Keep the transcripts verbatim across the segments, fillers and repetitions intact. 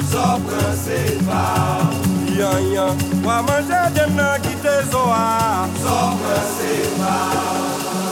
Son principal. Yan yan, wa manger dena kite zoa. Son principal.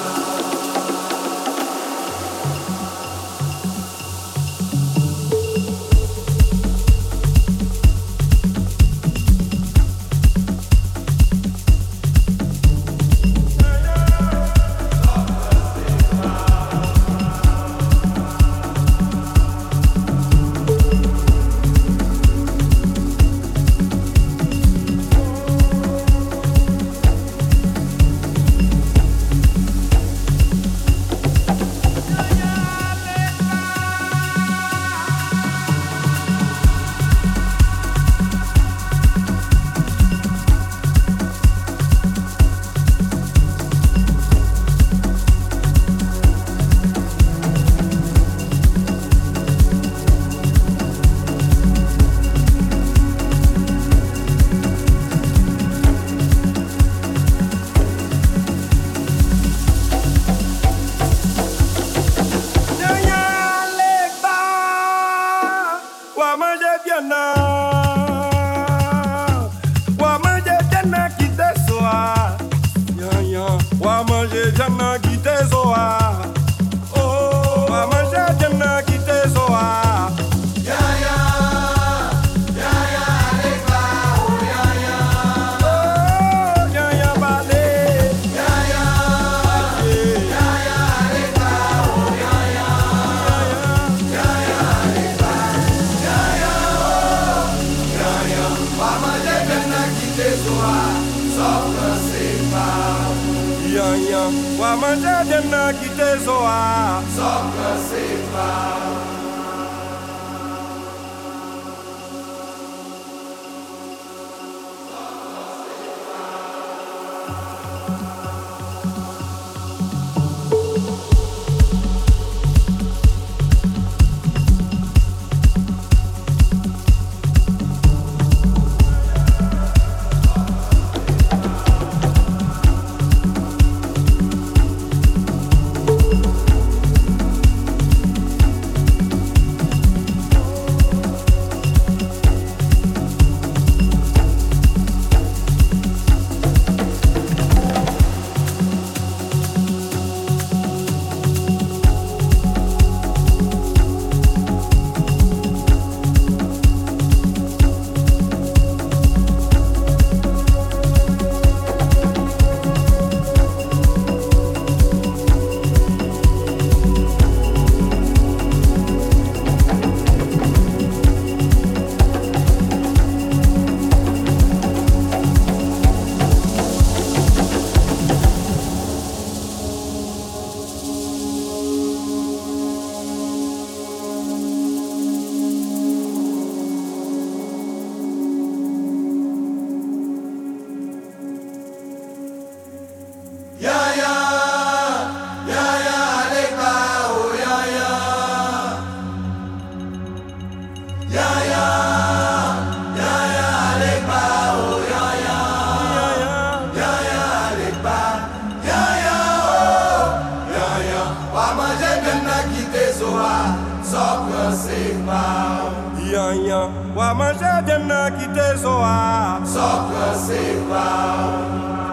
Wa manger dena kite zoa. Oh, wa manger dena kite zoa. Ya ya, ya ya aleba, oh ya ya. Oh, ya ya bale. Ya ya, ya ya aleba, oh ya ya. Ya ya aleba, ya ya, oh ya ya. Wa manger dena kite zoa. Son principal. Yan yan, wa manger dena kite zoa. Son principal. Yan yan, wa manger dena kite zoa. Son principal.